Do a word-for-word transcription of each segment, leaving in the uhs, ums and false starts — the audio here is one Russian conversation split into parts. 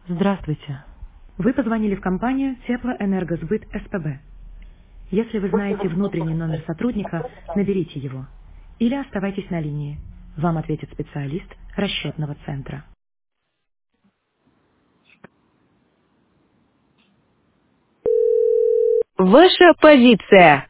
Здравствуйте. Вы позвонили в компанию Теплоэнергосбыт СПБ. Если вы знаете внутренний номер сотрудника, наберите его. Или оставайтесь на линии. Вам ответит специалист расчетного центра. Ваша позиция.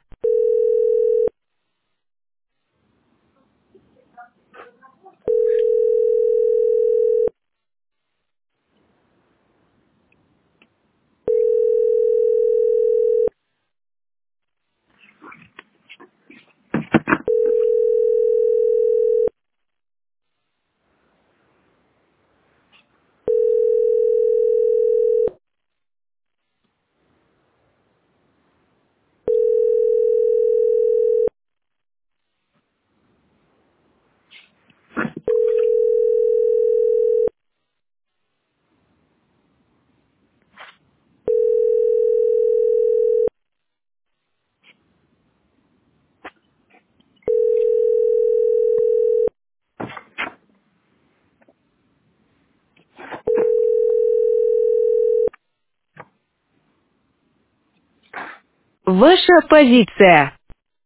Ваша позиция.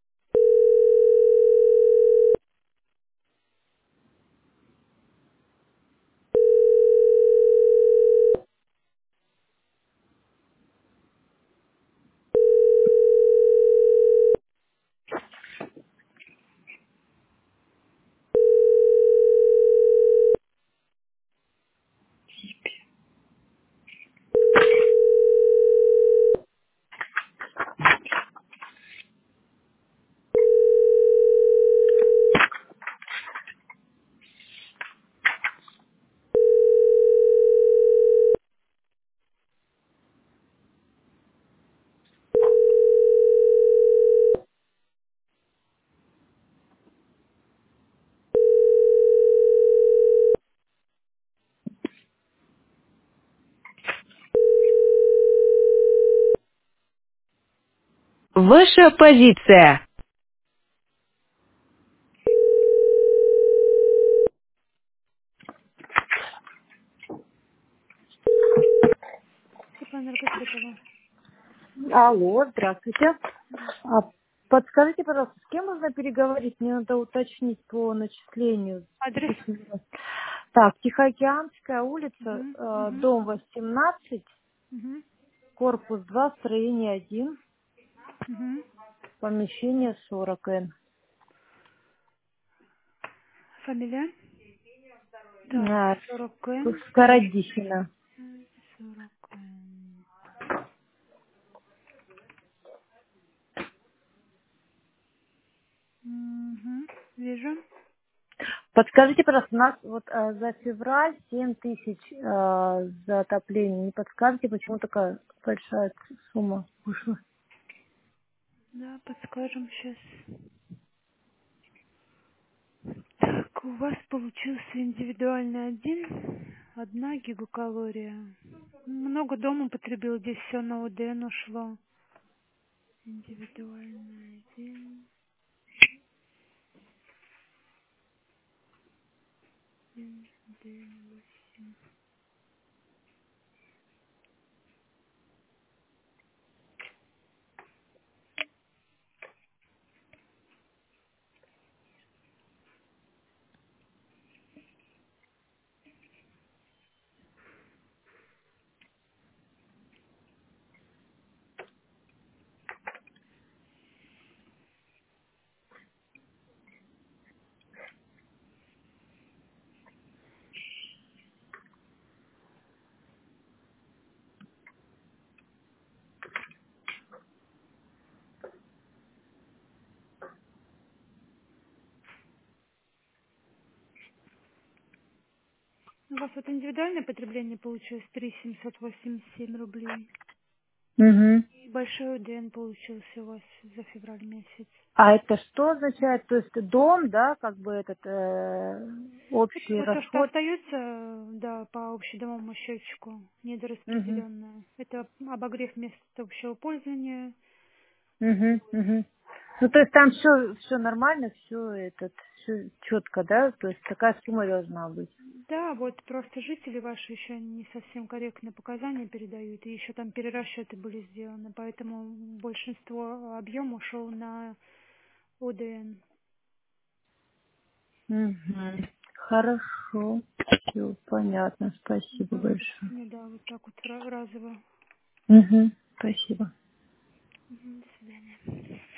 Ваша позиция. Теплоэнергосбытова. Алло, здравствуйте. А, подскажите, пожалуйста, с кем можно переговорить? Мне надо уточнить по начислению. Адрес? Так, Тихоокеанская улица, Угу, э, угу, дом восемнадцать, угу, корпус два, строение один, угу. помещение сорок эн. Фамилия? Так, На сорок эн. Скородищина. сорок эн. Угу. Вижу. Подскажите, пожалуйста, у нас вот э, за февраль семь тысяч э, за отопление. Не подскажете, почему такая большая сумма вышла? Да, подскажем сейчас. Так, у вас получился индивидуальный один. Одна гигакалория. Много дома потребил, здесь все на ОДН ушло. Индивидуальный один. ОДН. У вас вот индивидуальное потребление получилось три тысячи семьсот восемьдесят семь рублей. Угу. И большой ОДН получился у вас за февраль месяц. А это что означает? То есть дом, да, как бы этот э, Это общий вот то, что расход? остается, да, по общедомовому счетчику, Угу. недораспределенное. Это обогрев мест общего пользования. Угу. Угу. Ну, то есть там все, все нормально, все этот, все четко, да? То есть такая сумма должна быть. Да, вот просто жители ваши еще не совсем корректно показания передают, и еще там перерасчеты были сделаны, поэтому большинство объема ушел на ОДН. Угу. Хорошо. Все понятно. Спасибо Ну, большое. ну да, вот так вот ра- разово. Угу. Спасибо. Мгм, до свидания.